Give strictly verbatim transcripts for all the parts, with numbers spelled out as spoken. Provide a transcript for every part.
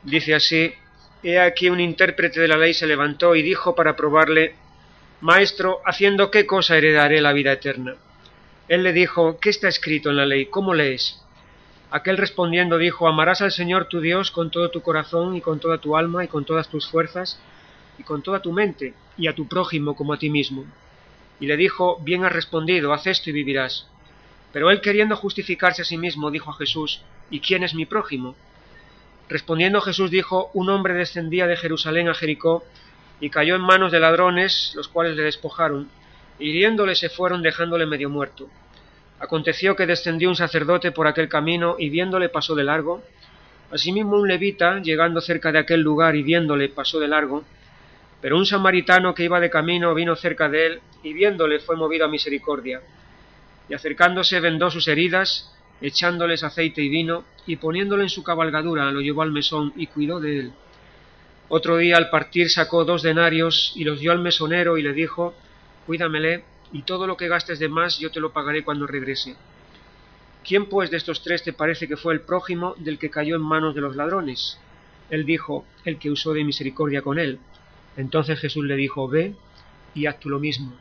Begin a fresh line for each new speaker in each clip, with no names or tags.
Dice así: he aquí un intérprete de la ley se levantó y dijo para probarle: Maestro, ¿haciendo qué cosa heredaré la vida eterna? Él le dijo: ¿qué está escrito en la ley? ¿Cómo lees? Aquel respondiendo dijo: amarás al Señor tu Dios con todo tu corazón y con toda tu alma y con todas tus fuerzas y con toda tu mente, y a tu prójimo como a ti mismo. Y le dijo: bien has respondido, haz esto y vivirás. Pero él, queriendo justificarse a sí mismo, dijo a Jesús: ¿y quién es mi prójimo? Respondiendo Jesús dijo: un hombre descendía de Jerusalén a Jericó y cayó en manos de ladrones, los cuales le despojaron, hiriéndole se fueron dejándole medio muerto. Aconteció que descendió un sacerdote por aquel camino y viéndole pasó de largo. Asimismo un levita, llegando cerca de aquel lugar y viéndole pasó de largo. Pero un samaritano que iba de camino vino cerca de él y viéndole fue movido a misericordia. Y acercándose vendó sus heridas, echándoles aceite y vino, y poniéndolo en su cabalgadura lo llevó al mesón y cuidó de él. Otro día al partir sacó dos denarios y los dio al mesonero y le dijo: cuídamele, y todo lo que gastes de más yo te lo pagaré cuando regrese. ¿Quién pues de estos tres te parece que fue el prójimo del que cayó en manos de los ladrones? Él dijo: el que usó de misericordia con él. Entonces Jesús le dijo: ve y haz tú lo mismo.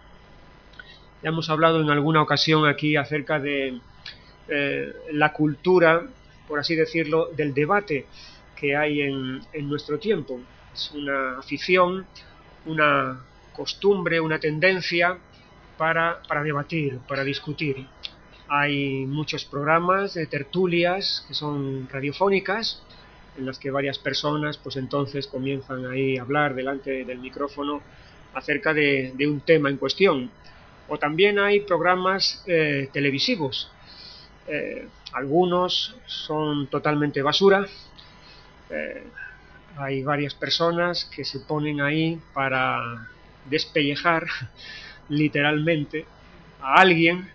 Ya hemos hablado en alguna ocasión aquí acerca de eh, la cultura, por así decirlo, del debate que hay en, en nuestro tiempo. Es una afición, una costumbre, una tendencia para, para debatir, para discutir. Hay muchos programas de tertulias que son radiofónicas, en las que varias personas pues entonces comienzan ahí a hablar delante del micrófono acerca de, de un tema en cuestión. O también hay programas eh, televisivos. Eh, algunos son totalmente basura. Eh, hay varias personas que se ponen ahí para despellejar literalmente a alguien,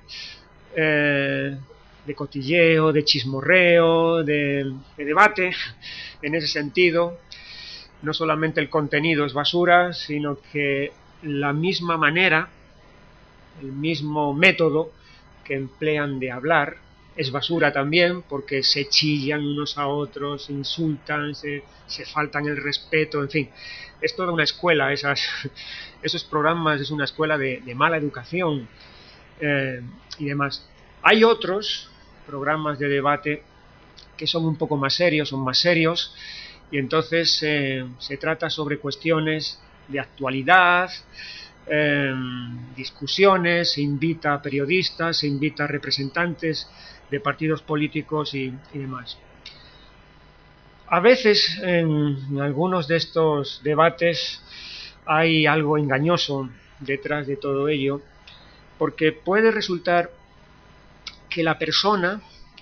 eh, de cotilleo, de chismorreo, de, de debate. En ese sentido, no solamente el contenido es basura, sino que la misma manera, el mismo método que emplean de hablar es basura también, porque se chillan unos a otros, se insultan, se, se faltan el respeto, en fin. Es toda una escuela, esas, esos programas es una escuela de, de mala educación eh, y demás. Hay otros programas de debate que son un poco más serios, son más serios, y entonces eh, se trata sobre cuestiones de actualidad, eh, discusiones, se invita a periodistas, se invita a representantes de partidos políticos y, y demás. A veces en, en algunos de estos debates hay algo engañoso detrás de todo ello, porque puede resultar que la persona,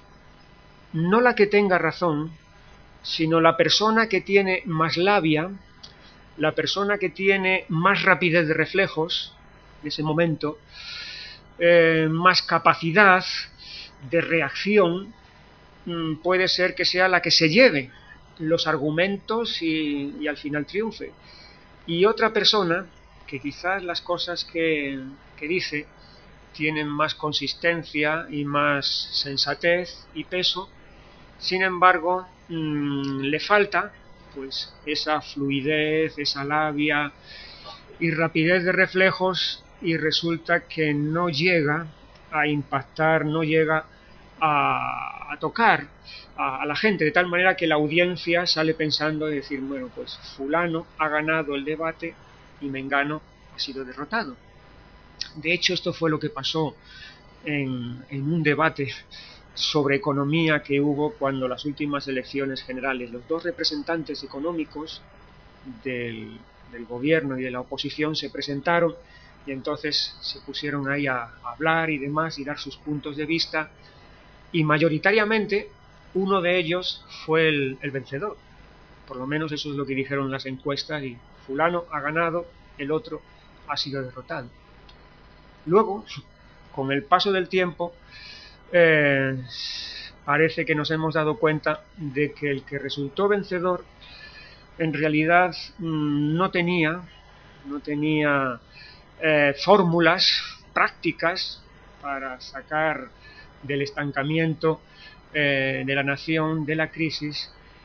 no la que tenga razón, sino la persona que tiene más labia, la persona que tiene más rapidez de reflejos en ese momento, eh, más capacidad de reacción, puede ser que sea la que se lleve los argumentos y, y al final triunfe. Y otra persona que quizás las cosas que, que dice tienen más consistencia y más sensatez y peso, sin embargo mmm, le falta pues esa fluidez, esa labia y rapidez de reflejos, y resulta que no llega a impactar, no llega a, a tocar a, a la gente, de tal manera que la audiencia sale pensando y decir: bueno, pues fulano ha ganado el debate y mengano ha sido derrotado. De hecho, esto fue lo que pasó en, en un debate sobre economía que hubo cuando las últimas elecciones generales. Los dos representantes económicos del, del gobierno y de la oposición se presentaron y entonces se pusieron ahí a, a hablar y demás y dar sus puntos de vista, y mayoritariamente uno de ellos fue el, el vencedor. Por lo menos eso es lo que dijeron las encuestas, y fulano ha ganado, el otro ha sido derrotado. Luego, con el paso del tiempo, eh, parece que nos hemos dado cuenta de que el que resultó vencedor en realidad mmm, no tenía no tenía eh, fórmulas prácticas para sacar del estancamiento eh, de la nación, de la crisis,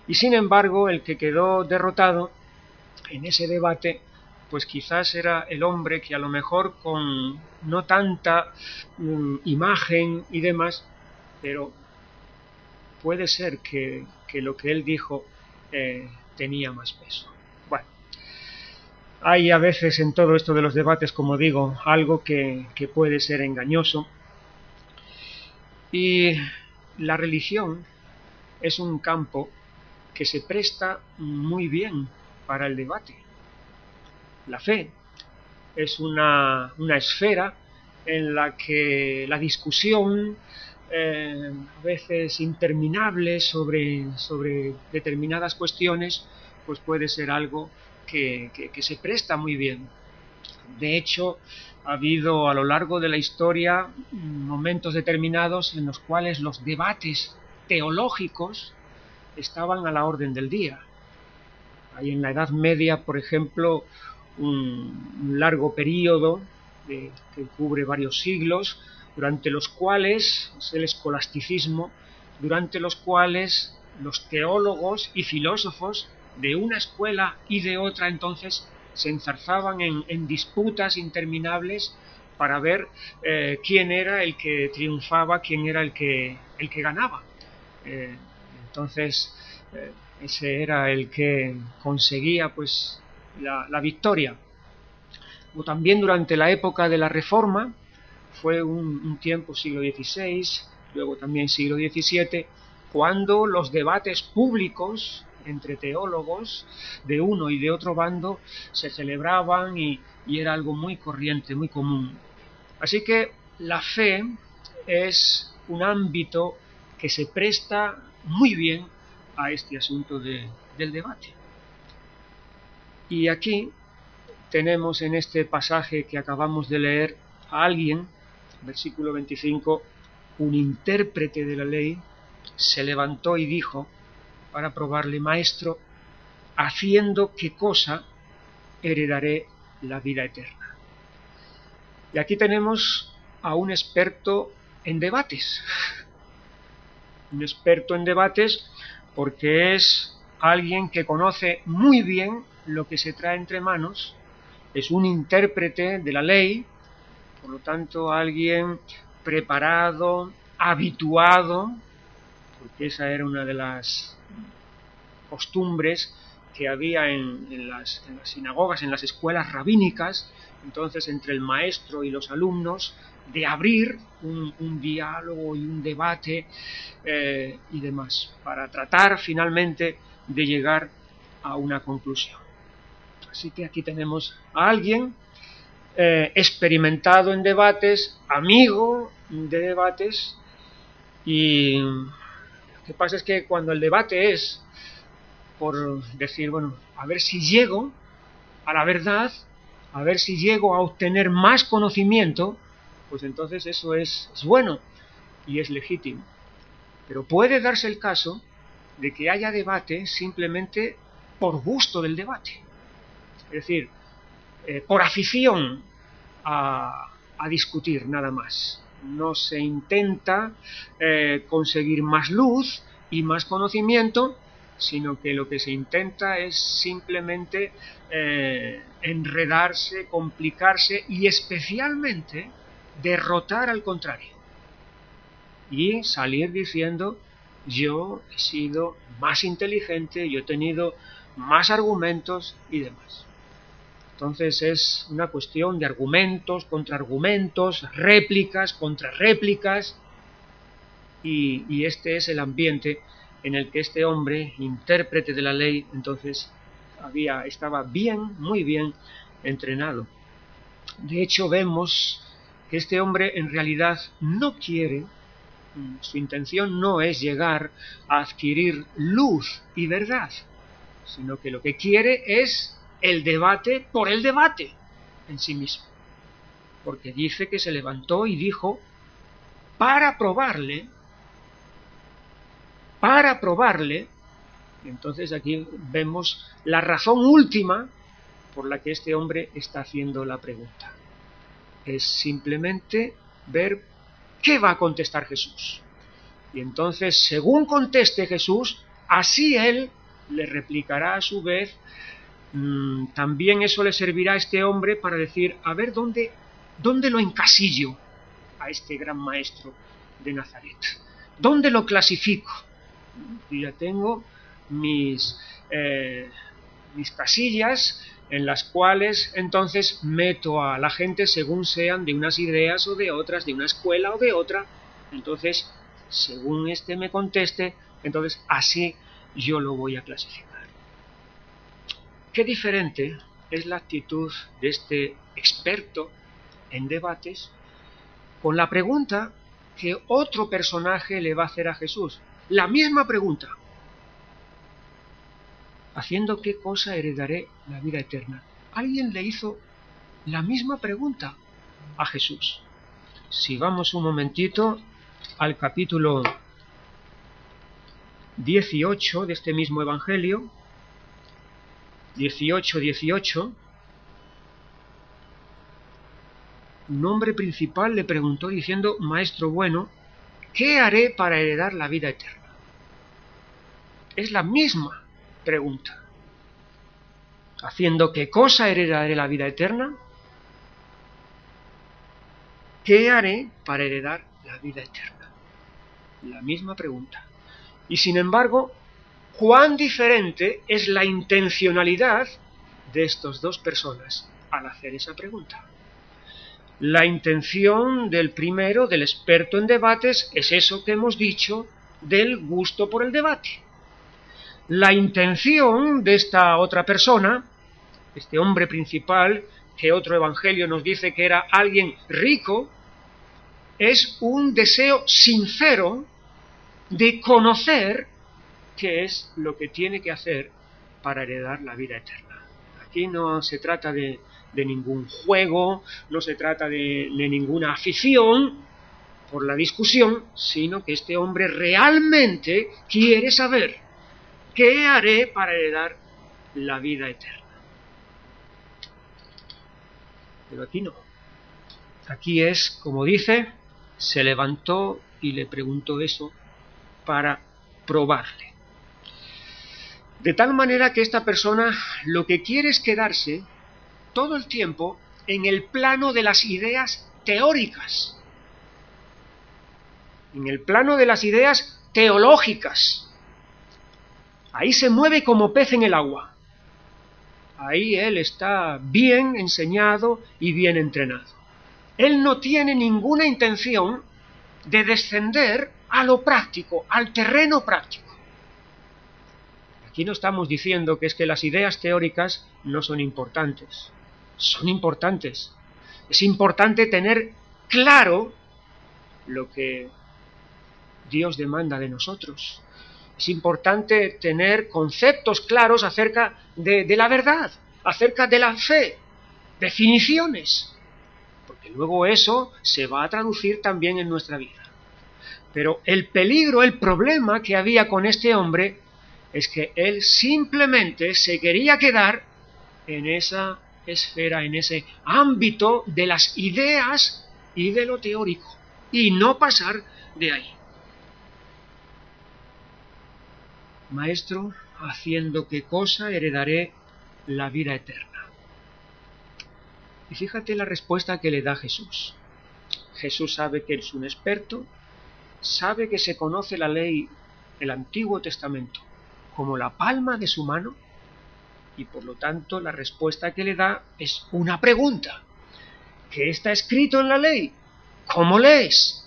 Y sin embargo, el que quedó derrotado en ese debate, pues quizás era el hombre que a lo mejor con no tanta um, imagen y demás, pero puede ser que, que lo que él dijo eh, tenía más peso. Bueno, hay a veces en todo esto de los debates, como digo, algo que, que puede ser engañoso. Y la religión es un campo que se presta muy bien para el debate. La fe es una, una esfera en la que la discusión, eh, a veces interminable, sobre, sobre determinadas cuestiones, pues puede ser algo que, que, que se presta muy bien. De hecho, ha habido a lo largo de la historia momentos determinados en los cuales los debates teológicos estaban a la orden del día. Hay en la Edad Media, por ejemplo, un, un largo periodo de, que cubre varios siglos, durante los cuales es el escolasticismo, durante los cuales los teólogos y filósofos de una escuela y de otra entonces se enzarzaban en, en disputas interminables para ver eh, quién era el que triunfaba, quién era el que, el que ganaba. Eh, entonces, eh, ese era el que conseguía pues la, la victoria. O también durante la época de la Reforma, fue un, un tiempo siglo dieciséis, luego también siglo diecisiete, cuando los debates públicos entre teólogos de uno y de otro bando se celebraban y, y era algo muy corriente, muy común. Así que la fe es un ámbito que se presta muy bien a este asunto de, del debate. Y aquí tenemos en este pasaje que acabamos de leer a alguien, versículo veinticinco, un intérprete de la ley se levantó y dijo para probarle: Maestro, ¿haciendo qué cosa heredaré la vida eterna? Y aquí tenemos a un experto en debates. Un experto en debates porque es alguien que conoce muy bien lo que se trae entre manos, es un intérprete de la ley, por lo tanto alguien preparado, habituado, porque esa era una de las costumbres que había en, en, las, en las sinagogas, en las escuelas rabínicas, entonces entre el maestro y los alumnos, de abrir un, un diálogo y un debate eh, y demás, para tratar finalmente de llegar a una conclusión. Así que aquí tenemos a alguien eh, experimentado en debates, amigo de debates, y lo que pasa es que cuando el debate es por decir, bueno, a ver si llego a la verdad, a ver si llego a obtener más conocimiento, pues entonces eso es, es bueno y es legítimo. Pero puede darse el caso de que haya debate simplemente por gusto del debate. Es decir, eh, por afición a, a discutir nada más. No se intenta eh, conseguir más luz y más conocimiento, sino que lo que se intenta es simplemente eh, enredarse, complicarse y especialmente derrotar al contrario. Y salir diciendo: yo he sido más inteligente, yo he tenido más argumentos y demás. Entonces es una cuestión de argumentos, contraargumentos, réplicas, contrarréplicas, y, y este es el ambiente en el que este hombre, intérprete de la ley, entonces había, estaba bien, muy bien entrenado. De hecho, vemos que este hombre en realidad no quiere, su intención no es llegar a adquirir luz y verdad, sino que lo que quiere es el debate por el debate en sí mismo. Porque dice que se levantó y dijo para probarle, para probarle, entonces aquí vemos la razón última por la que este hombre está haciendo la pregunta. Es simplemente ver qué va a contestar Jesús. Y entonces, según conteste Jesús, así él le replicará a su vez. mmm, también eso le servirá a este hombre para decir, a ver, ¿dónde, dónde lo encasillo a este gran maestro de Nazaret? ¿Dónde lo clasifico? Yo ya tengo mis, eh, mis casillas en las cuales entonces meto a la gente según sean de unas ideas o de otras, de una escuela o de otra. Entonces, según este me conteste, entonces así yo lo voy a clasificar. Qué diferente es la actitud de este experto en debates con la pregunta que otro personaje le va a hacer a Jesús. La misma pregunta. ¿Haciendo qué cosa heredaré la vida eterna? Alguien le hizo la misma pregunta a Jesús. Si vamos un momentito al capítulo dieciocho de este mismo Evangelio, dieciocho, dieciocho, un hombre principal le preguntó diciendo, Maestro bueno, ¿qué haré para heredar la vida eterna? Es la misma pregunta. ¿Haciendo qué cosa heredaré la vida eterna? ¿Qué haré para heredar la vida eterna? La misma pregunta. Y sin embargo, cuán diferente es la intencionalidad de estas dos personas al hacer esa pregunta. La intención del primero, del experto en debates, es eso que hemos dicho del gusto por el debate. La intención de esta otra persona, este hombre principal, que otro evangelio nos dice que era alguien rico, es un deseo sincero de conocer qué es lo que tiene que hacer para heredar la vida eterna. Aquí no se trata de, de ningún juego, no se trata de, de ninguna afición por la discusión, sino que este hombre realmente quiere saber qué haré para heredar la vida eterna. Pero aquí no. Aquí es, como dice, se levantó y le preguntó eso para probarle. De tal manera que esta persona lo que quiere es quedarse todo el tiempo en el plano de las ideas teóricas, en el plano de las ideas teológicas. Ahí se mueve como pez en el agua. Ahí él está bien enseñado y bien entrenado. Él no tiene ninguna intención de descender a lo práctico, al terreno práctico. Aquí no estamos diciendo que es que las ideas teóricas no son importantes. Son importantes. Es importante tener claro lo que Dios demanda de nosotros. Es importante tener conceptos claros acerca de, de la verdad, acerca de la fe, definiciones, porque luego eso se va a traducir también en nuestra vida. Pero el peligro, el problema que había con este hombre es que él simplemente se quería quedar en esa esfera, en ese ámbito de las ideas y de lo teórico, y no pasar de ahí. Maestro, ¿haciendo qué cosa heredaré la vida eterna? Y fíjate la respuesta que le da Jesús. Jesús sabe que es un experto, sabe que se conoce la ley, el Antiguo Testamento, como la palma de su mano, y por lo tanto la respuesta que le da es una pregunta. ¿Qué está escrito en la ley? ¿Cómo lees?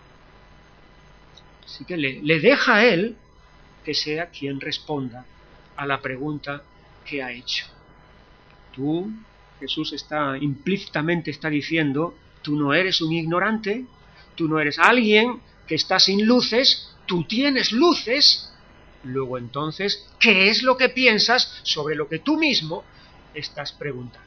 Así que le, le deja a él que sea quien responda a la pregunta que ha hecho. Tú, Jesús está implícitamente está diciendo, tú no eres un ignorante, tú no eres alguien que está sin luces, tú tienes luces. Luego entonces, ¿qué es lo que piensas sobre lo que tú mismo estás preguntando?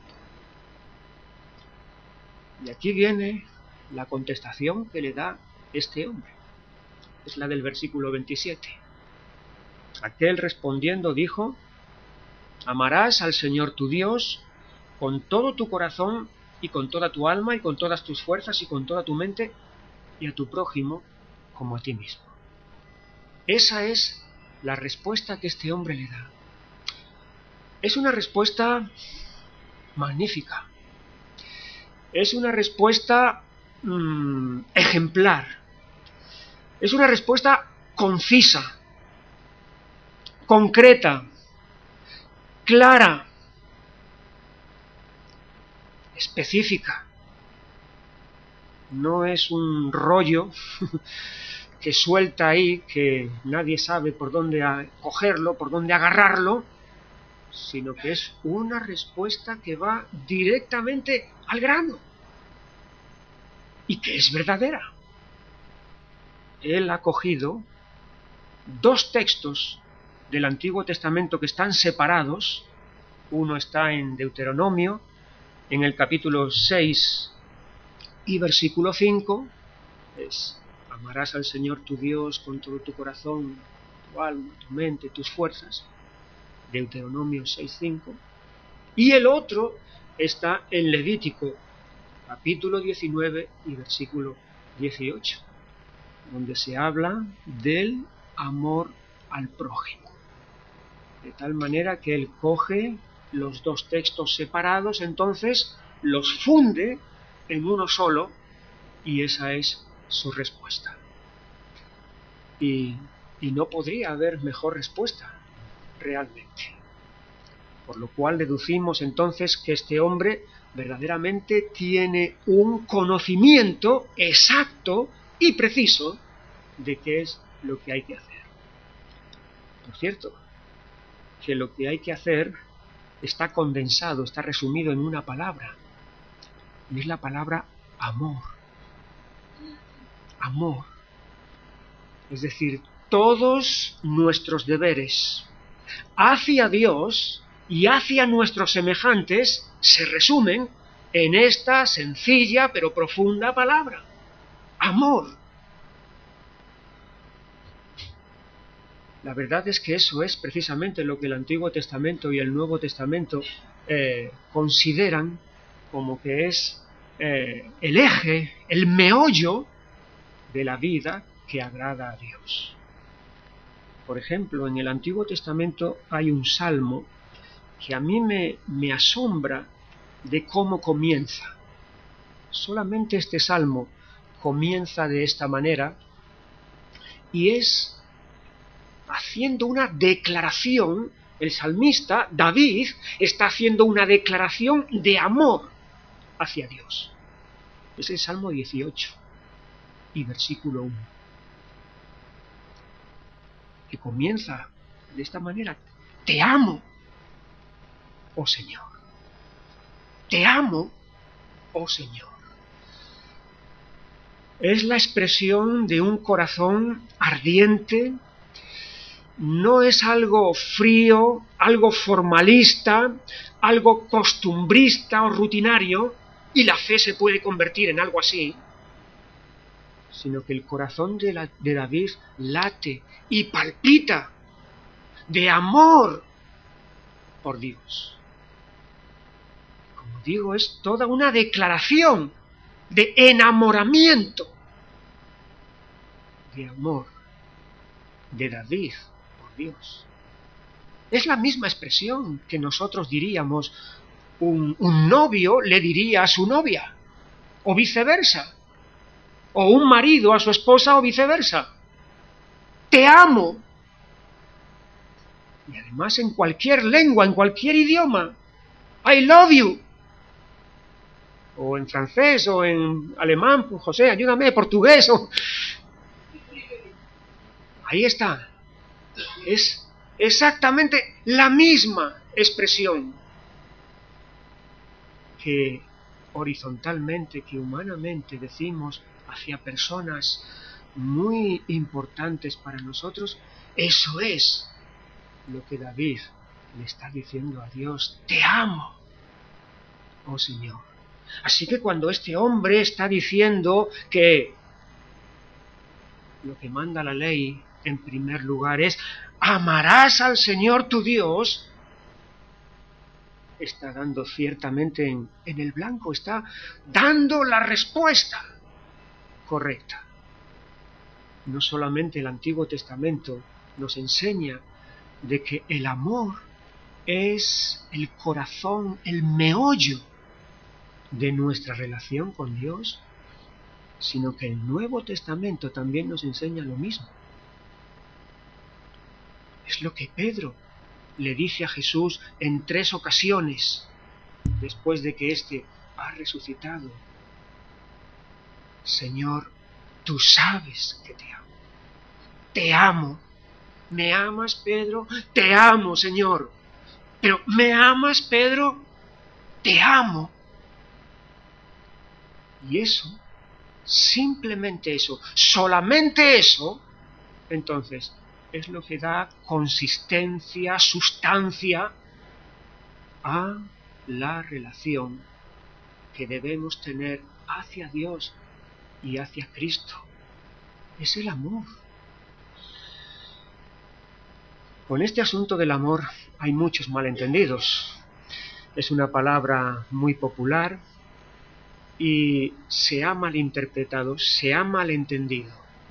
Y aquí viene la contestación que le da este hombre. Es la del versículo veintisiete. Aquel respondiendo dijo, amarás al Señor tu Dios con todo tu corazón y con toda tu alma y con todas tus fuerzas y con toda tu mente y a tu prójimo como a ti mismo. Esa es la respuesta que este hombre le da es una respuesta magnífica. Es una respuesta mmm, ejemplar. Es una respuesta concisa, concreta, clara, específica. No es un rollo que suelta ahí, que nadie sabe por dónde cogerlo, por dónde agarrarlo, sino que es una respuesta que va directamente al grano y que es verdadera. Él ha cogido dos textos del Antiguo Testamento que están separados. Uno está en Deuteronomio, en el capítulo seis y versículo cinco, es: amarás al Señor tu Dios con todo tu corazón, tu alma, tu mente, tus fuerzas. Deuteronomio seis cinco. Y el otro está en Levítico, capítulo diecinueve y versículo dieciocho, donde se habla del amor al prójimo. De tal manera que él coge los dos textos separados, entonces los funde en uno solo, y esa es su respuesta. Y, y no podría haber mejor respuesta, realmente. Por lo cual deducimos entonces que este hombre verdaderamente tiene un conocimiento exacto y preciso de qué es lo que hay que hacer. Por cierto, que lo que hay que hacer está condensado, está resumido en una palabra, y es la palabra amor. Amor. Es decir, todos nuestros deberes hacia Dios y hacia nuestros semejantes se resumen en esta sencilla pero profunda palabra: amor. La verdad es que eso es precisamente lo que el Antiguo Testamento y el Nuevo Testamento eh, consideran como que es eh, el eje, el meollo de la vida que agrada a Dios. Por ejemplo, en el Antiguo Testamento hay un salmo que a mí me, me asombra de cómo comienza. Solamente este salmo comienza de esta manera y es haciendo una declaración. El salmista, David, está haciendo una declaración de amor hacia Dios. Es el Salmo dieciocho y versículo uno, que comienza de esta manera: te amo, oh Señor. Te amo, oh Señor. Es la expresión de un corazón ardiente. No es algo frío, algo formalista, algo costumbrista o rutinario, y la fe se puede convertir en algo así, sino que el corazón de, la, de David late y palpita de amor por Dios. Como digo, es toda una declaración de enamoramiento, de amor de David por Dios. Es la misma expresión que nosotros diríamos, un, un novio le diría a su novia, o viceversa, o un marido a su esposa, o viceversa: te amo. Y además en cualquier lengua, en cualquier idioma: I love you. O en francés, o en alemán: José, ayúdame, portugués, o... Ahí está. Es exactamente la misma expresión que horizontalmente, que humanamente decimos hacia personas muy importantes para nosotros. Eso es lo que David le está diciendo a Dios: te amo, oh Señor. Así que cuando este hombre está diciendo que lo que manda la ley en primer lugar es: amarás al Señor tu Dios, está dando ciertamente en, en el blanco, está dando la respuesta correcta. No solamente el Antiguo Testamento nos enseña de que el amor es el corazón, el meollo de nuestra relación con Dios, sino que el Nuevo Testamento también nos enseña lo mismo. Es lo que Pedro le dice a Jesús en tres ocasiones, después de que éste ha resucitado. Señor, tú sabes que te amo. Te amo. ¿Me amas, Pedro? Te amo, Señor. Pero, ¿me amas, Pedro? Te amo. Y eso, simplemente eso, solamente eso, entonces, es lo que da consistencia, sustancia a la relación que debemos tener hacia Dios y hacia Cristo. Es el amor. Con este asunto del amor hay muchos malentendidos. Es una palabra muy popular y se ha malinterpretado, se ha malentendido.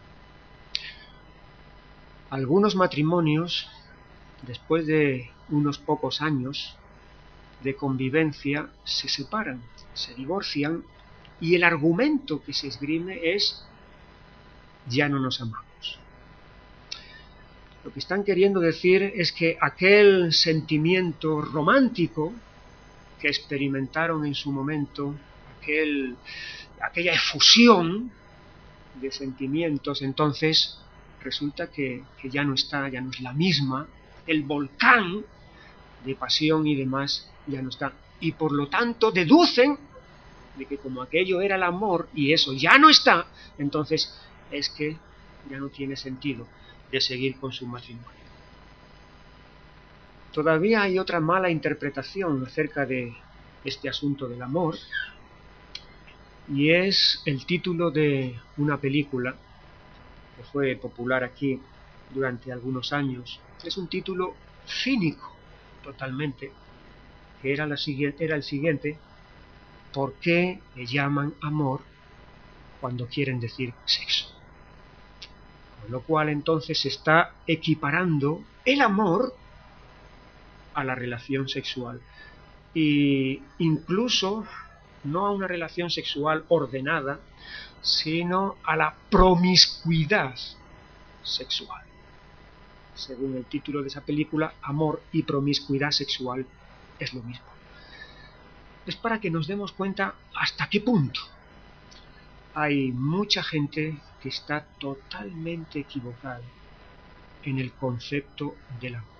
Algunos matrimonios, después de unos pocos años de convivencia, se separan, se divorcian, y el argumento que se esgrime es: ya no nos amamos. Lo que están queriendo decir es que aquel sentimiento romántico que experimentaron en su momento, aquel, aquella efusión de sentimientos, entonces resulta que, que ya no está, ya no es la misma, el volcán de pasión y demás ya no está. Y por lo tanto deducen de que como aquello era el amor y eso ya no está, entonces es que ya no tiene sentido de seguir con su matrimonio. Todavía hay otra mala interpretación acerca de este asunto del amor, y es el título de una película que fue popular aquí durante algunos años. Es un título cínico totalmente, que era, la siguiente, era el siguiente: ¿por qué le llaman amor cuando quieren decir sexo? Con lo cual entonces se está equiparando el amor a la relación sexual, y incluso no a una relación sexual ordenada, sino a la promiscuidad sexual. Según el título de esa película, amor y promiscuidad sexual es lo mismo. Es para que nos demos cuenta hasta qué punto hay mucha gente que está totalmente equivocada en el concepto del amor.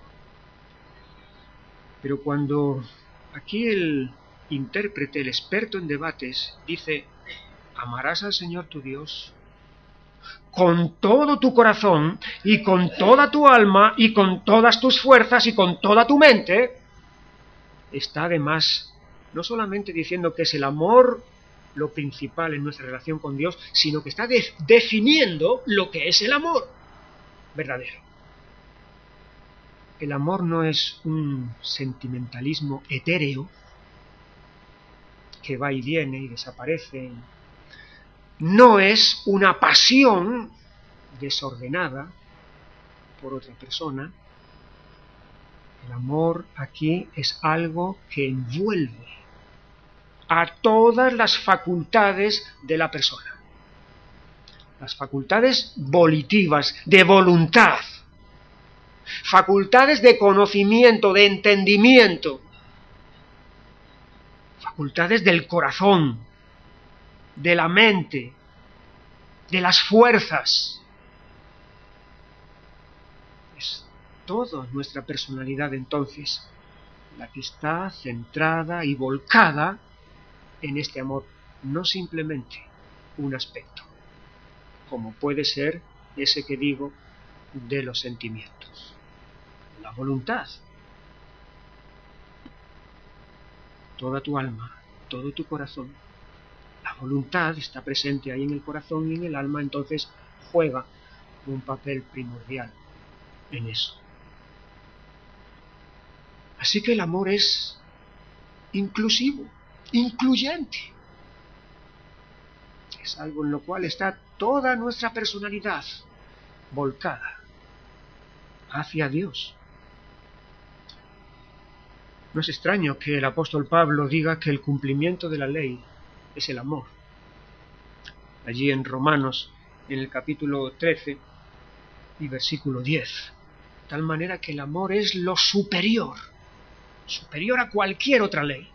Pero cuando aquí el intérprete, el experto en debates, dice: amarás al Señor tu Dios con todo tu corazón y con toda tu alma y con todas tus fuerzas y con toda tu mente, está además no solamente diciendo que es el amor lo principal en nuestra relación con Dios, sino que está de- definiendo lo que es el amor verdadero. El amor no es un sentimentalismo etéreo que va y viene y desaparece. No es una pasión desordenada por otra persona. El amor aquí es algo que envuelve a todas las facultades de la persona. Las facultades volitivas, de voluntad, facultades de conocimiento, de entendimiento, facultades del corazón, de la mente, de las fuerzas. Es toda nuestra personalidad entonces la que está centrada y volcada en este amor, no simplemente un aspecto, como puede ser ese que digo de los sentimientos, la voluntad. Toda tu alma, todo tu corazón. La voluntad está presente ahí en el corazón y en el alma, entonces juega un papel primordial en eso. Así que el amor es inclusivo, incluyente. Es algo en lo cual está toda nuestra personalidad volcada. hacia Dios. No es extraño que el apóstol Pablo diga que el cumplimiento de la ley es el amor. Allí en Romanos, en el capítulo trece y versículo diez. De tal manera que el amor es lo superior, superior a cualquier otra ley.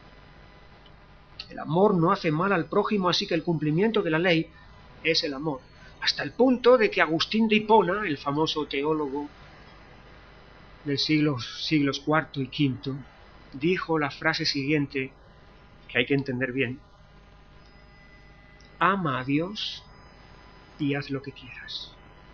El amor no hace mal al prójimo, así que el cumplimiento de la ley es el amor. Hasta el punto de que Agustín de Hipona, el famoso teólogo del siglo, siglos cuarto y quinto, dijo la frase siguiente, que hay que entender bien: ama a Dios y haz lo que quieras.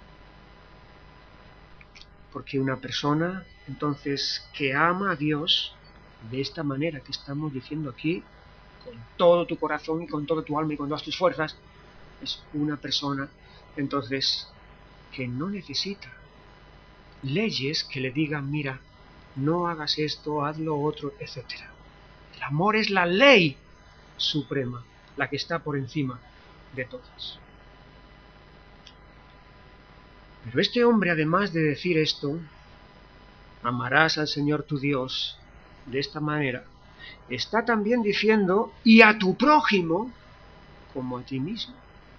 Porque una persona, entonces, que ama a Dios de esta manera que estamos diciendo aquí, con todo tu corazón y con toda tu alma y con todas tus fuerzas, es una persona, entonces, que no necesita leyes que le digan, mira, no hagas esto, haz lo otro, etcétera. El amor es la ley suprema, la que está por encima de todas. Pero este hombre, además de decir esto, amarás al Señor tu Dios de esta manera, está también diciendo, y a tu prójimo como a ti mismo.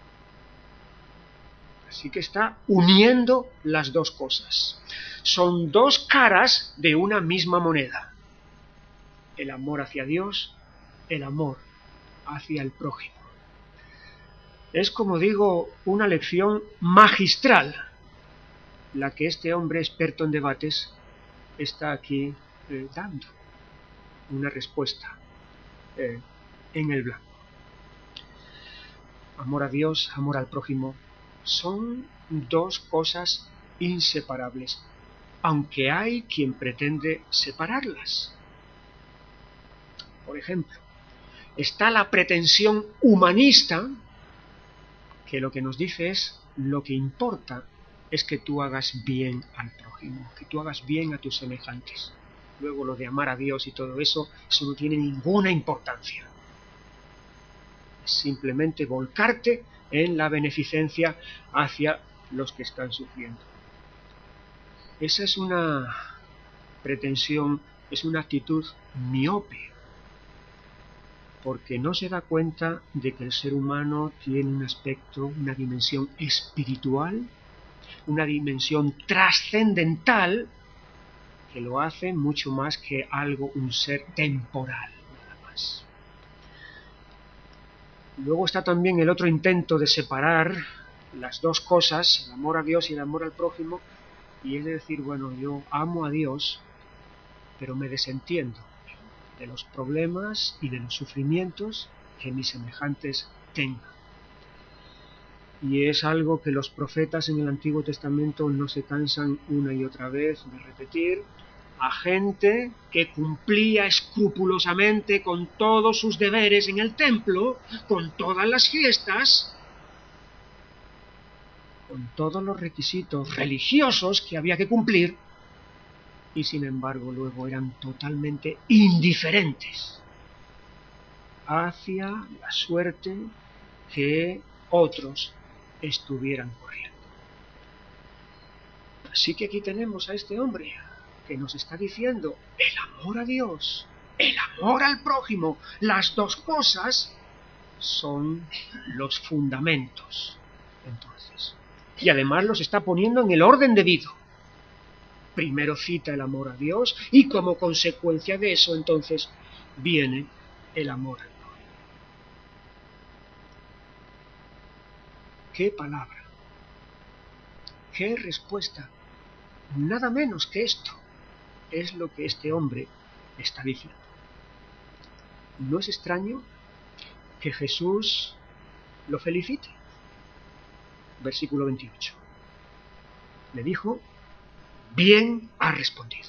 Así que está uniendo las dos cosas. Son dos caras de una misma moneda. El amor hacia Dios, el amor hacia el prójimo. Es, como digo, una lección magistral la que este hombre experto en debates está aquí eh, dando. Una respuesta eh, en el blanco. Amor a Dios, amor al prójimo, son dos cosas inseparables, aunque hay quien pretende separarlas. Por ejemplo, está la pretensión humanista, que lo que nos dice es, lo que importa es que tú hagas bien al prójimo, que tú hagas bien a tus semejantes. Luego lo de amar a Dios y todo eso, eso no tiene ninguna importancia. Es simplemente volcarte en la beneficencia hacia los que están sufriendo. Esa es una pretensión, es una actitud miope, porque no se da cuenta de que el ser humano tiene un aspecto, una dimensión espiritual, una dimensión trascendental, que lo hace mucho más que algo, un ser temporal, nada más. Luego está también el otro intento de separar las dos cosas, el amor a Dios y el amor al prójimo, y es decir, bueno, yo amo a Dios, pero me desentiendo de los problemas y de los sufrimientos que mis semejantes tengan. Y es algo que los profetas en el Antiguo Testamento no se cansan una y otra vez de repetir a gente que cumplía escrupulosamente con todos sus deberes en el templo, con todas las fiestas, con todos los requisitos religiosos que había que cumplir, y sin embargo luego eran totalmente indiferentes hacia la suerte que otros estuvieran corriendo. Así que aquí tenemos a este hombre que nos está diciendo el amor a Dios, el amor al prójimo, las dos cosas son los fundamentos. Entonces, y además los está poniendo en el orden debido. Primero cita el amor a Dios y como consecuencia de eso entonces viene el amor al prójimo. ¡Qué palabra! ¡Qué respuesta! Nada menos que esto es lo que este hombre está diciendo. ¿No es extraño que Jesús lo felicite? Versículo veintiocho. Le dijo, bien ha respondido.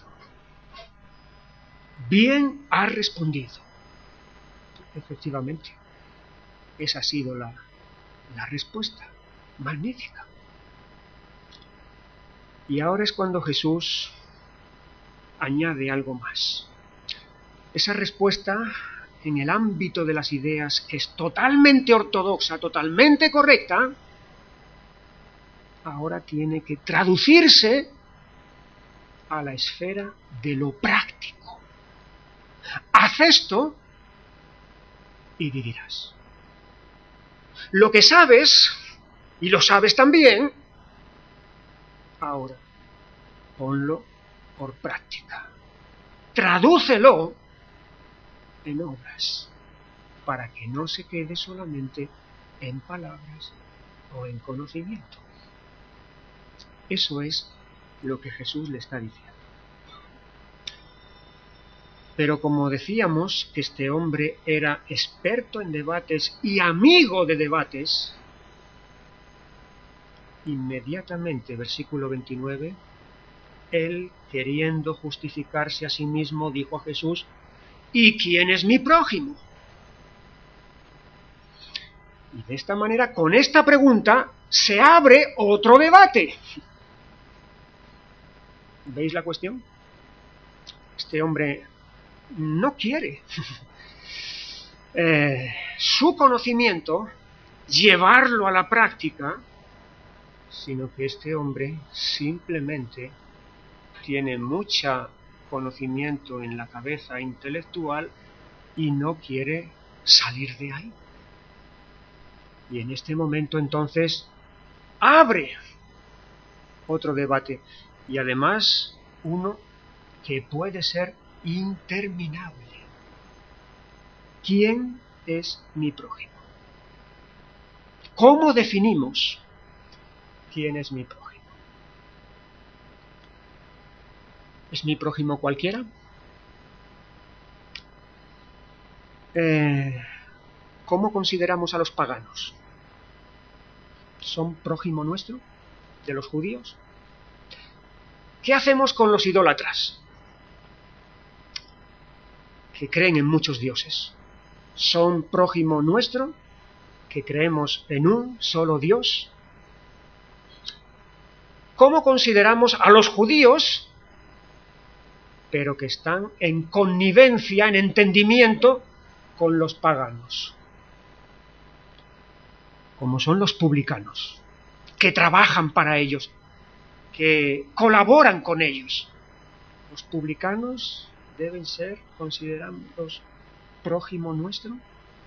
Bien ha respondido. Efectivamente, esa ha sido la, la respuesta. Magnífica. Y ahora es cuando Jesús añade algo más. Esa respuesta, en el ámbito de las ideas, que es totalmente ortodoxa, totalmente correcta, ahora tiene que traducirse a la esfera de lo práctico. Haz esto y vivirás. Lo que sabes, y lo sabes también, ahora ponlo por práctica. Tradúcelo en obras, para que no se quede solamente en palabras o en conocimiento. Eso es lo que Jesús le está diciendo. Pero como decíamos que este hombre era experto en debates y amigo de debates, inmediatamente, versículo veintinueve, él, queriendo justificarse a sí mismo, dijo a Jesús: ¿y quién es mi prójimo? Y de esta manera, con esta pregunta, se abre otro debate. ¿Veis la cuestión? Este hombre no quiere eh, su conocimiento llevarlo a la práctica, sino que este hombre simplemente tiene mucho conocimiento en la cabeza intelectual y no quiere salir de ahí. Y en este momento entonces abre otro debate, y además uno que puede ser interminable. ¿Quién es mi prójimo? ¿Cómo definimos quién es mi prójimo? ¿Es mi prójimo cualquiera? Eh, ¿Cómo consideramos a los paganos? ¿Son prójimo nuestro? ¿De los judíos? ¿Qué hacemos con los idólatras? Que creen en muchos dioses. ¿Son prójimo nuestro? ¿Que creemos en un solo Dios? ¿Cómo consideramos a los judíos, pero que están en connivencia, en entendimiento con los paganos? Como son los publicanos, que trabajan para ellos, que colaboran con ellos. Los publicanos deben ser considerados prójimo nuestro.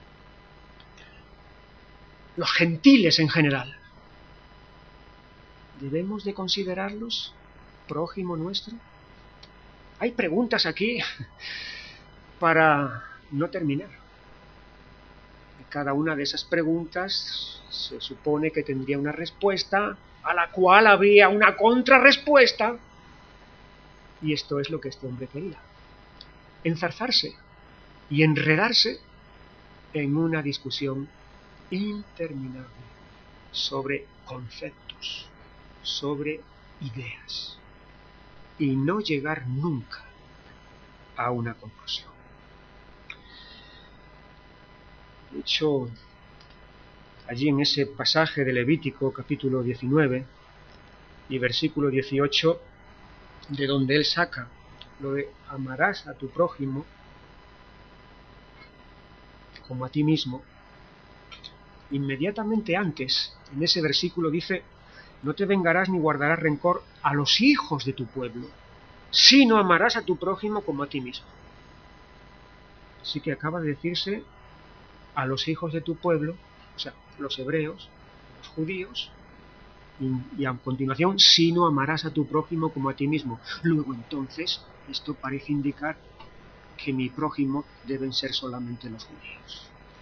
Los gentiles en general, ¿debemos de considerarlos prójimo nuestro? Hay preguntas aquí para no terminar. Y cada una de esas preguntas se supone que tendría una respuesta, a la cual habría una contrarrespuesta. Y esto es lo que este hombre quería: enzarzarse y enredarse en una discusión interminable sobre conceptos, sobre ideas, y no llegar nunca a una conclusión. De hecho, allí en ese pasaje de Levítico, capítulo diecinueve y versículo dieciocho, de donde él saca lo de amarás a tu prójimo como a ti mismo, inmediatamente antes, en ese versículo dice: no te vengarás ni guardarás rencor a los hijos de tu pueblo, sino amarás a tu prójimo como a ti mismo. Así que acaba de decirse a los hijos de tu pueblo, o sea, los hebreos, los judíos, y, y a continuación, sino amarás a tu prójimo como a ti mismo. Luego entonces, esto parece indicar que mi prójimo deben ser solamente los judíos.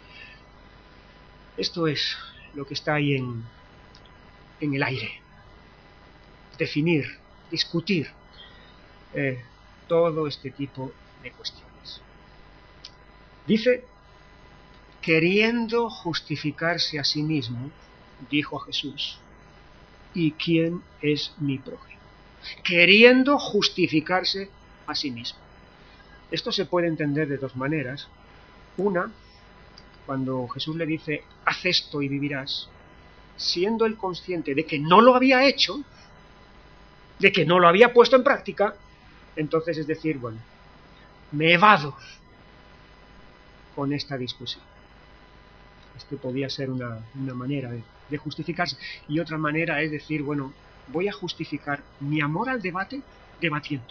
Esto es lo que está ahí en, en el aire. Definir, discutir eh, todo este tipo de cuestiones. Dice: queriendo justificarse a sí mismo, dijo Jesús: ¿y quién es mi prójimo? Queriendo justificarse a sí mismo. Esto se puede entender de dos maneras. Una, cuando Jesús le dice: haz esto y vivirás, siendo él consciente de que no lo había hecho, de que no lo había puesto en práctica, entonces es decir, bueno, me evado con esta discusión. Esto podía ser una, una manera de, de justificarse. Y otra manera es decir, bueno, voy a justificar mi amor al debate debatiendo.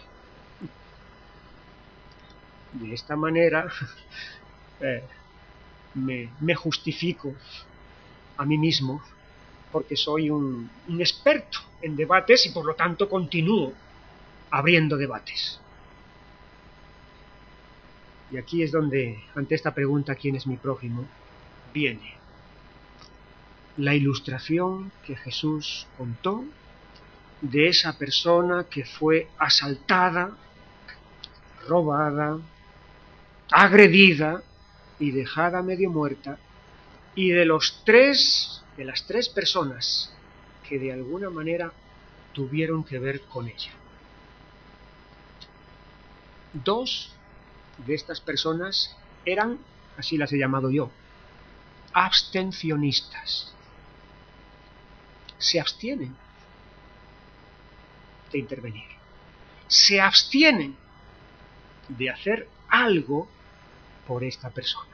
De esta manera eh, me, me justifico a mí mismo porque soy un, un experto en debates y por lo tanto continúo abriendo debates. Y aquí es donde, ante esta pregunta, ¿quién es mi prójimo?, viene la ilustración que Jesús contó de esa persona que fue asaltada, robada, agredida y dejada medio muerta, y de los tres, de las tres personas que de alguna manera tuvieron que ver con ella. Dos de estas personas eran, así las he llamado yo, abstencionistas. Se abstienen de intervenir. Se abstienen de hacer algo por esta persona.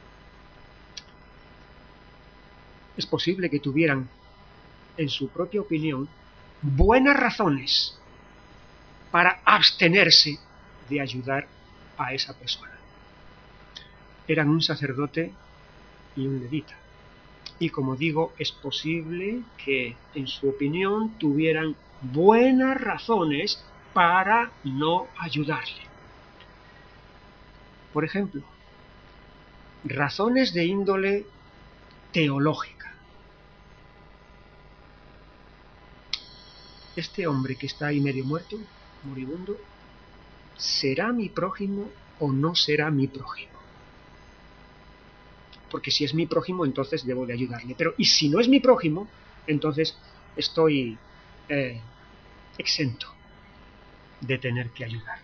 Es posible que tuvieran, en su propia opinión, buenas razones para abstenerse de ayudar a esa persona. Eran un sacerdote y un levita. Y como digo, es posible que, en su opinión, tuvieran buenas razones para no ayudarle. Por ejemplo, razones de índole teológica. Este hombre que está ahí medio muerto, moribundo, ¿será mi prójimo o no será mi prójimo? Porque si es mi prójimo, entonces debo de ayudarle. Pero, y si no es mi prójimo, entonces estoy eh, exento de tener que ayudar.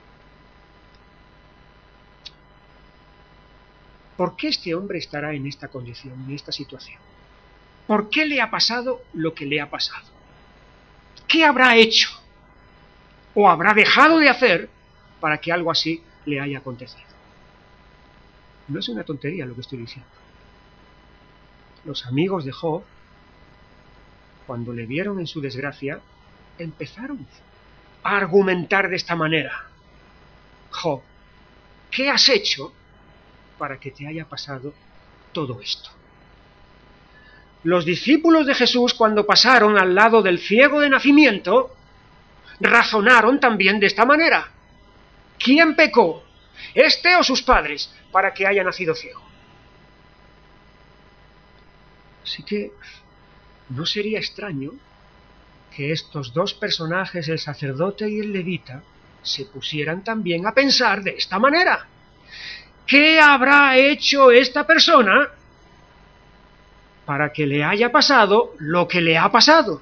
¿Por qué este hombre estará en esta condición, en esta situación? ¿Por qué le ha pasado lo que le ha pasado? ¿Qué habrá hecho o habrá dejado de hacer para que algo así le haya acontecido? No es una tontería lo que estoy diciendo. Los amigos de Job, cuando le vieron en su desgracia, empezaron a argumentar de esta manera. Job, ¿qué has hecho para que te haya pasado todo esto? Los discípulos de Jesús, cuando pasaron al lado del ciego de nacimiento, razonaron también de esta manera. ¿Quién pecó, este o sus padres, para que haya nacido ciego? Así que no sería extraño que estos dos personajes, el sacerdote y el levita, se pusieran también a pensar de esta manera. ¿Qué habrá hecho esta persona para que le haya pasado lo que le ha pasado?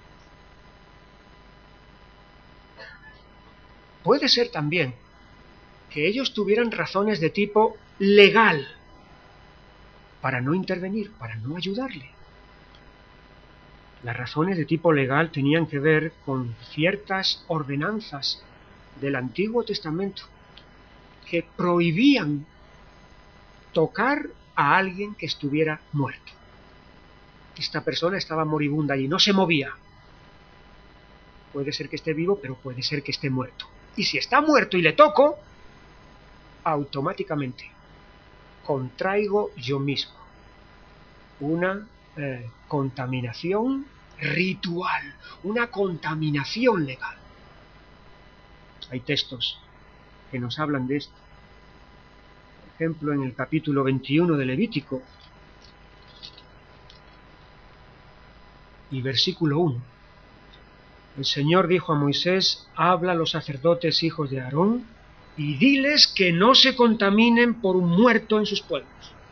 Puede ser también que ellos tuvieran razones de tipo legal para no intervenir, para no ayudarle. Las razones de tipo legal tenían que ver con ciertas ordenanzas del Antiguo Testamento que prohibían tocar a alguien que estuviera muerto. Esta persona estaba moribunda y no se movía. Puede ser que esté vivo, pero puede ser que esté muerto. Y si está muerto y le toco, automáticamente contraigo yo mismo una eh, contaminación ritual, una contaminación legal. Hay textos que nos hablan de esto. Por ejemplo, en el capítulo veintiuno de Levítico y versículo uno. El Señor dijo a Moisés: habla a los sacerdotes hijos de Aarón y diles que no se contaminen por un muerto en sus pueblos.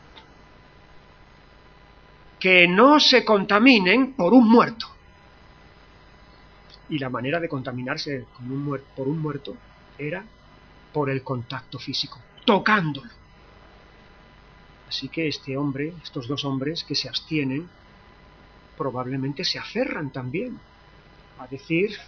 Que no se contaminen por un muerto. Y la manera de contaminarse con un muerto, por un muerto era por el contacto físico, tocándolo. Así que este hombre, estos dos hombres que se abstienen, probablemente se aferran también a decir: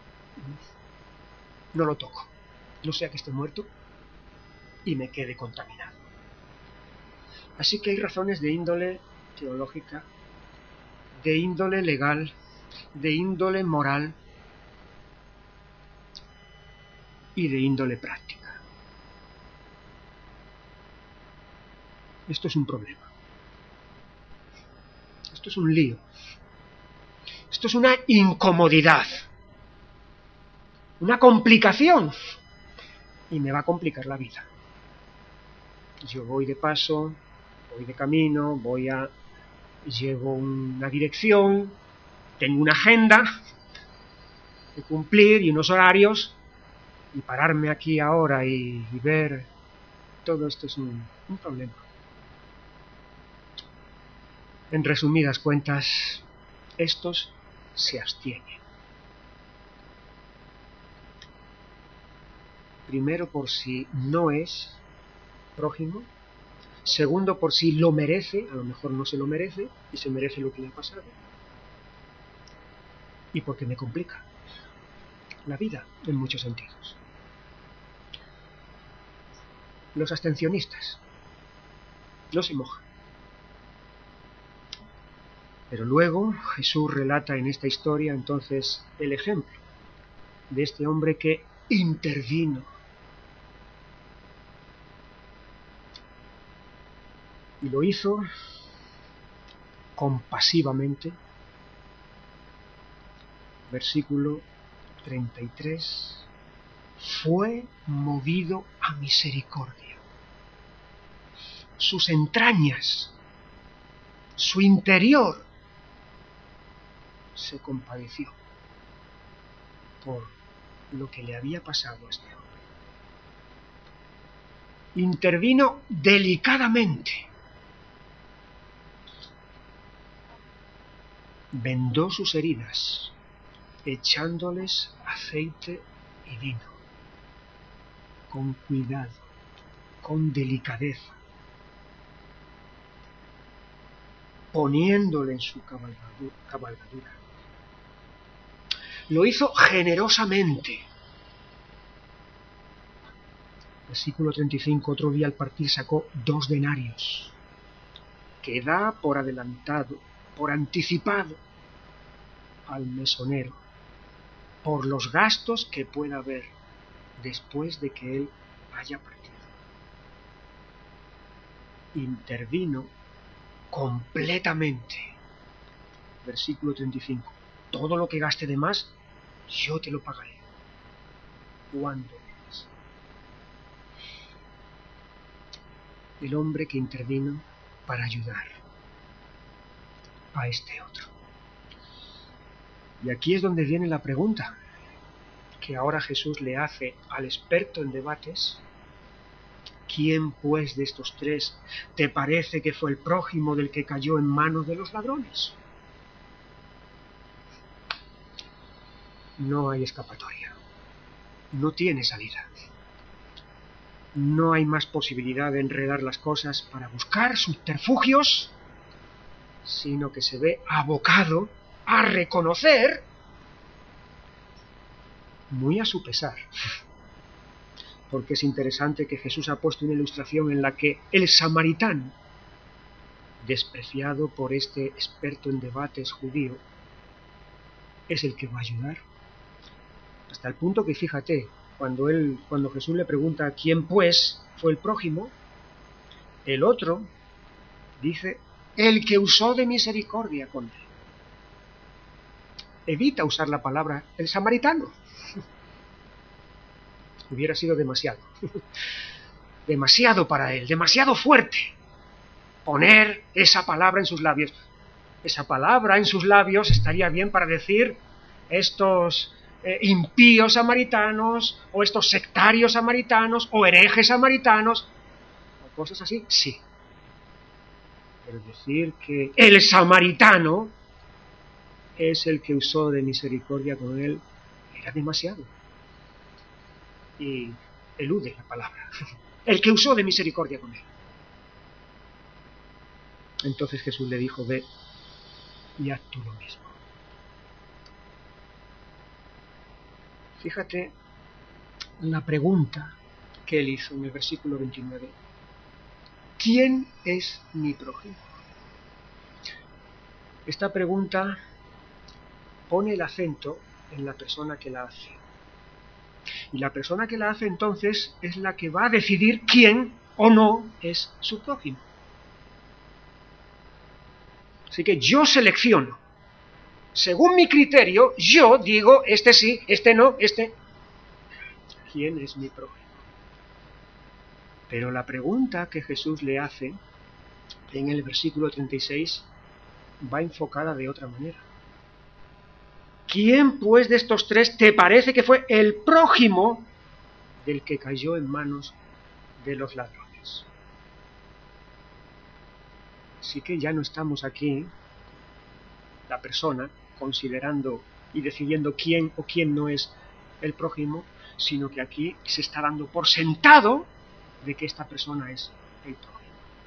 no lo toco, no sea que esté muerto y me quede contaminado. Así que hay razones de índole teológica, de índole legal, de índole moral, y de índole práctica. Esto es un problema. Esto es un lío. Esto es una incomodidad. Una complicación. Y me va a complicar la vida. Yo voy de paso, voy de camino, voy a... llevo una dirección, tengo una agenda que cumplir y unos horarios, y pararme aquí ahora y, y ver todo esto es un, un problema. En resumidas cuentas, estos se abstienen. Primero, por si no es prójimo. Segundo, por si lo merece, a lo mejor no se lo merece, y se merece lo que le ha pasado. Y porque me complica la vida en muchos sentidos. Los abstencionistas no se mojan. Pero luego Jesús relata en esta historia entonces el ejemplo de este hombre que intervino. Y lo hizo compasivamente. Versículo treinta y tres. Fue movido a misericordia. Sus entrañas, su interior, se compadeció por lo que le había pasado a este hombre. Intervino delicadamente. Vendó sus heridas, echándoles aceite y vino, con cuidado, con delicadeza, poniéndole en su cabalgadura. Lo hizo generosamente. Versículo treinta y cinco, otro día al partir sacó dos denarios, que da por adelantado, por anticipado al mesonero, por los gastos que pueda haber después de que él haya partido. Intervino completamente. Versículo treinta y cinco. Todo lo que gaste de más, yo te lo pagaré. ¿Cuándo es? El hombre que intervino para ayudar a este otro. Y aquí es donde viene la pregunta que ahora Jesús le hace al experto en debates. ¿Quién, pues, de estos tres te parece que fue el prójimo del que cayó en manos de los ladrones? No hay escapatoria. No tiene salida. No hay más posibilidad de enredar las cosas para buscar subterfugios, sino que se ve abocado a reconocer, muy a su pesar, porque es interesante que Jesús ha puesto una ilustración en la que el samaritano, despreciado por este experto en debates judío, es el que va a ayudar. Hasta el punto que, fíjate, cuando, él, cuando Jesús le pregunta quién pues fue el prójimo, el otro dice, el que usó de misericordia con él. Evita usar la palabra el samaritano. Hubiera sido demasiado. Demasiado para él, demasiado fuerte. Poner esa palabra en sus labios. Esa palabra en sus labios estaría bien para decir estos eh, impíos samaritanos, o estos sectarios samaritanos, o herejes samaritanos, o cosas así, sí. Pero decir que el samaritano es el que usó de misericordia con él, era demasiado. Y elude la palabra. El que usó de misericordia con él. Entonces Jesús le dijo, ve y haz tú lo mismo. Fíjate la pregunta que él hizo en el versículo veintinueve. ¿Quién es mi prójimo? Esta pregunta pone el acento en la persona que la hace. Y la persona que la hace entonces es la que va a decidir quién o no es su prójimo. Así que yo selecciono. Según mi criterio, yo digo, este sí, este no, este... ¿Quién es mi prójimo? Pero la pregunta que Jesús le hace en el versículo treinta y seis va enfocada de otra manera. ¿Quién, pues, de estos tres te parece que fue el prójimo del que cayó en manos de los ladrones? Así que ya no estamos aquí, la persona, considerando y decidiendo quién o quién no es el prójimo, sino que aquí se está dando por sentado de que esta persona es el prójimo.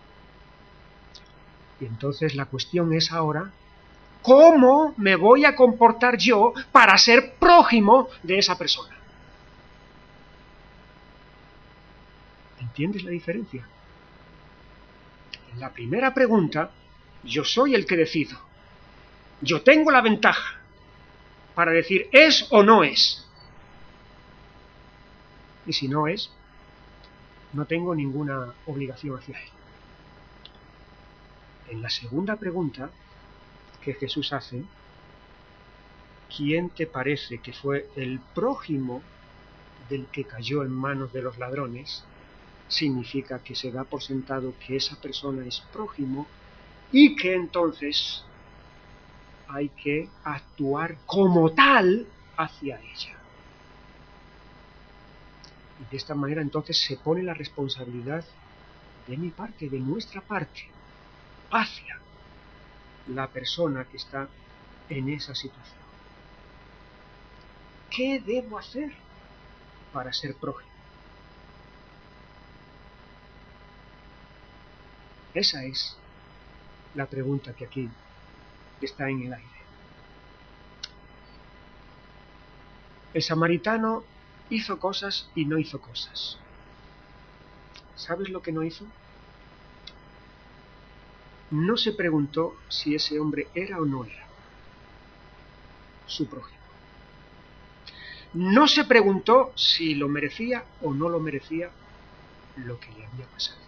Y entonces la cuestión es ahora, ¿cómo me voy a comportar yo para ser prójimo de esa persona? ¿Entiendes la diferencia? En la primera pregunta, yo soy el que decido. Yo tengo la ventaja para decir es o no es. Y si no es, no tengo ninguna obligación hacia él. En la segunda pregunta que Jesús hace, ¿quién te parece que fue el prójimo del que cayó en manos de los ladrones? Significa que se da por sentado que esa persona es prójimo y que entonces hay que actuar como tal hacia ella. Y de esta manera entonces se pone la responsabilidad de mi parte, de nuestra parte, hacia la persona que está en esa situación. ¿Qué debo hacer para ser prójimo? Esa es la pregunta que aquí está en el aire. El samaritano hizo cosas y no hizo cosas. ¿Sabes lo que no hizo? No se preguntó si ese hombre era o no era su prójimo. No se preguntó si lo merecía o no lo merecía lo que le había pasado.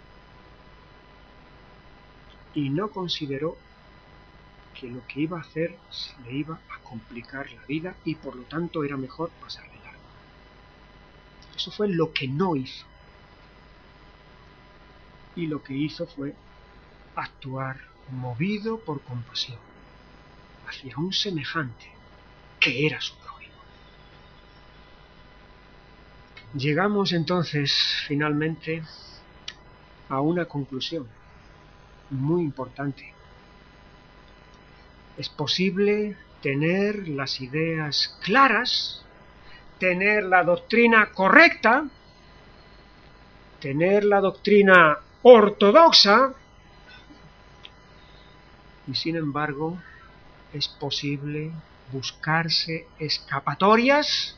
Y no consideró que lo que iba a hacer se le iba a complicar la vida y por lo tanto era mejor pasarle largo. Eso fue lo que no hizo. Y lo que hizo fue actuar movido por compasión hacia un semejante que era su prójimo. Llegamos entonces finalmente a una conclusión muy importante. Es posible tener las ideas claras, tener la doctrina correcta, tener la doctrina ortodoxa, y sin embargo es posible buscarse escapatorias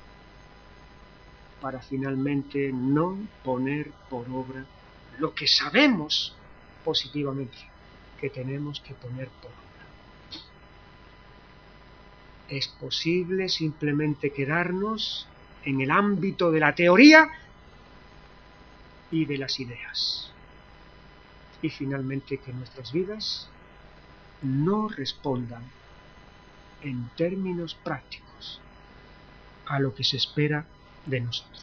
para finalmente no poner por obra lo que sabemos positivamente que tenemos que poner por obra. Es posible simplemente quedarnos en el ámbito de la teoría y de las ideas. Y finalmente que nuestras vidas no respondan en términos prácticos a lo que se espera de nosotros.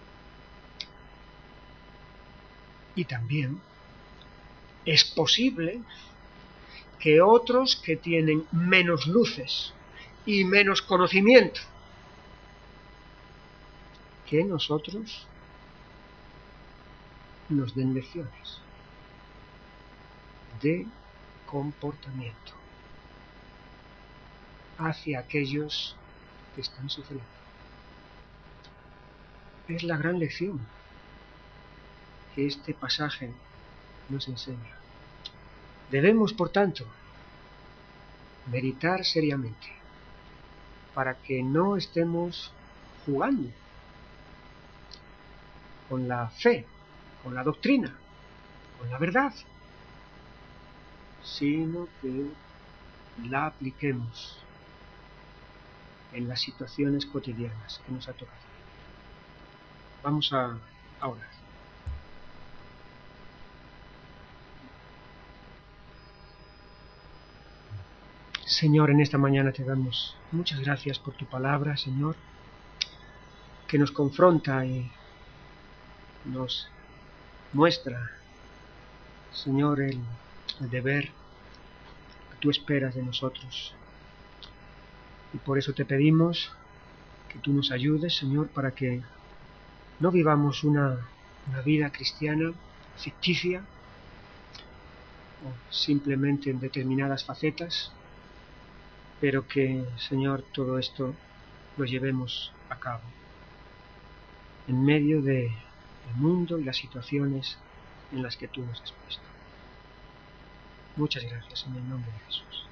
Y también es posible que otros que tienen menos luces y menos conocimiento que nosotros nos den lecciones de comportamiento hacia aquellos que están sufriendo. Es la gran lección que este pasaje nos enseña. Debemos, por tanto, meditar seriamente para que no estemos jugando con la fe, con la doctrina, con la verdad, sino que la apliquemos en las situaciones cotidianas que nos ha tocado. Vamos a, a orar. Señor, en esta mañana te damos muchas gracias por tu palabra, Señor, que nos confronta y nos muestra, Señor, el, el deber que tú esperas de nosotros. Y por eso te pedimos que tú nos ayudes, Señor, para que no vivamos una, una vida cristiana ficticia o simplemente en determinadas facetas, pero que, Señor, todo esto lo llevemos a cabo en medio del mundo y las situaciones en las que tú nos has puesto. Muchas gracias en el nombre de Jesús.